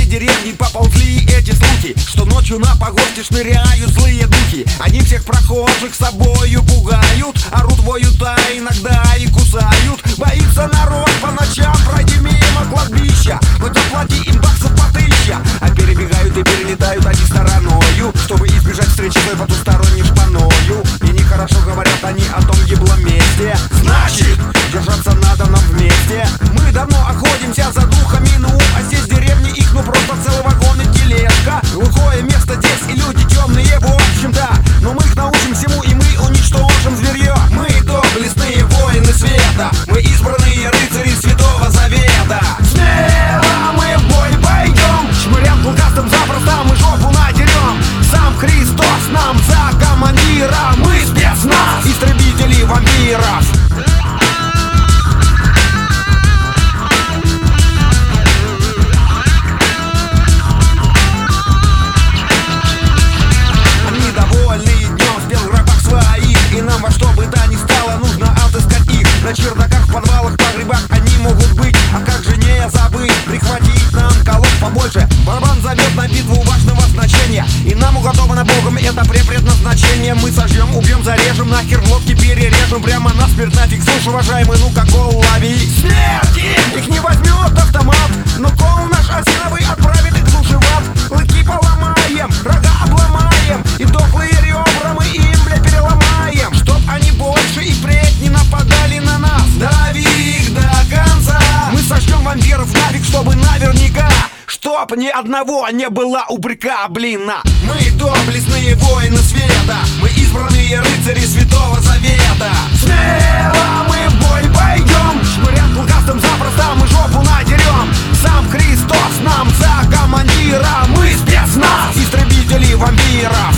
деревни поползли эти слухи, что ночью на погосте шныряют злые духи. Они всех прохожих с собою пугают, орут, воют, а иногда и кусают. Боится народ по ночам пройти мимо кладбища, хоть оплати им баксов по 1000. А перебегают и перелетают они стороною, чтобы избежать встречи с потусторонней шпаною. И нехорошо говорят они о том гиблом месте. Значит, держаться надо нам вместе. Мы давно охотимся за духами, ну а здесь в деревне их ну просто целый вагон и тележка. Глухое место здесь и люди темные, в общем-то. Но мы их научим всему и мы уничтожим зверье. Мы доблестные воины света, мы избранные рыцари Святого Завета. Смело мы в бой пойдем, шмырям клыкастым запросто мы жопу надерем. Сам Христос нам за командира, мы спецназ, истребители вампиров. Во что бы то ни стало, нужно отыскать их. На чердаках, в подвалах, погребах они могут быть. А как же не забыть прихватить нам колод побольше? Барабан зовет на битву важного значения, и нам уготовано Богом это предназначение. Мы сожжем, убьем, зарежем, нахер глотки перережем. Прямо насмерть нафиг, слушай, уважаемый, ну-ка кол лови. Смерти! Их не возьмет автомат, но кол наш осиновый отправит их в ад. Клыки поломаем, рога обломаем, и дохлые ребра мы им, бля, переломаем. Чтоб они больше и впредь не нападали на нас. Дави их до конца. Мы сожжем вампиров нафиг, чтобы наверняка, чтоб ни одного не было упрека, блин. Мы доблестные воины света, мы избранные рыцари Святого Завета. Смело мы в бой пойдем, шмырям клыкастым запросто мы жопу надерем. Сам Христос нам за командира, мы спецназ, истребители вампиров.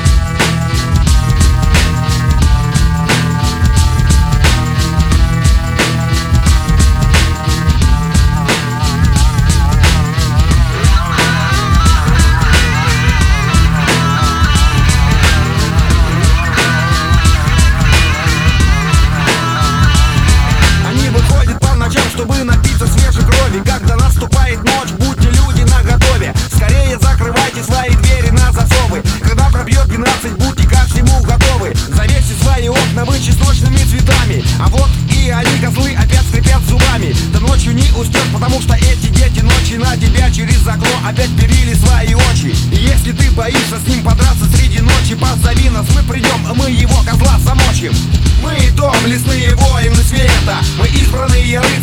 Чтобы напиться свежей крови, когда наступает ночь, будьте люди наготове. Скорее закрывайте свои двери на засовы. Когда пробьет 12, будьте ко всему готовы. Завесьте свои окна вы чесночными цветами. А вот и они, козлы, опять скрипят зубами. Ты ночью не уснешь, потому что эти дети ночи на тебя через окно опять перили свои очи. И если ты боишься с ним подраться среди ночи, позови нас, мы придем, мы его козла замочим. Мы доблестные воины света, мы избранные рыцари